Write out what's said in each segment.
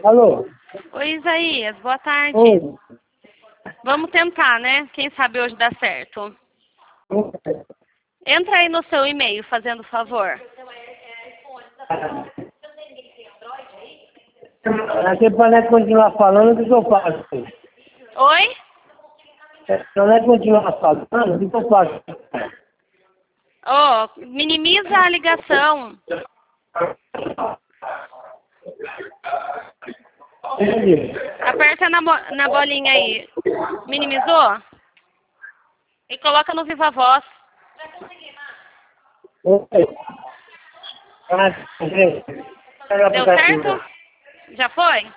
Alô? Oi, Isaías, boa tarde. Oi. Vamos tentar, né? Quem sabe hoje dá certo. Entra aí no seu e-mail, fazendo favor. Aqui para nós continuar falando, o que eu faço? Oi? Para nós continuar falando, o que eu faço? Oh, minimiza a ligação. Entendi. Aperta na bolinha aí. Minimizou? E coloca no Viva Voz. Oi. Deu certo? Já foi?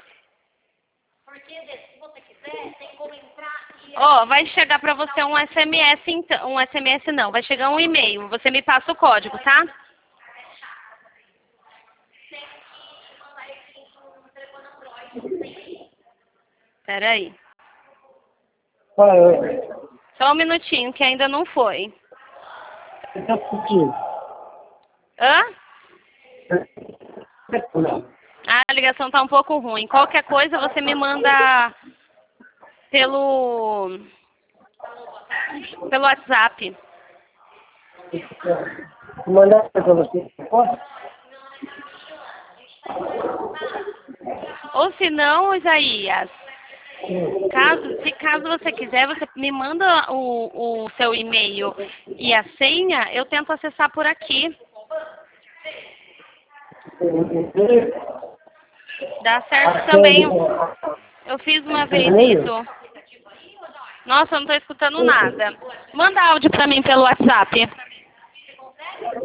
Ó, vai chegar pra você um SMS, então. Um SMS não, vai chegar um e-mail. Você me passa o código, tá? Pera aí. Oi. Só um minutinho, que ainda não foi. Está assistindo? Hã? A ligação tá um pouco ruim. Qualquer coisa você me manda pelo WhatsApp. Vou mandar para você. Posso? Ou se não, Isaías, caso você quiser, você me manda o seu e-mail e a senha, eu tento acessar por aqui. Dá certo também. Eu fiz uma vez isso. Nossa, eu não estou escutando nada. Manda áudio para mim pelo WhatsApp.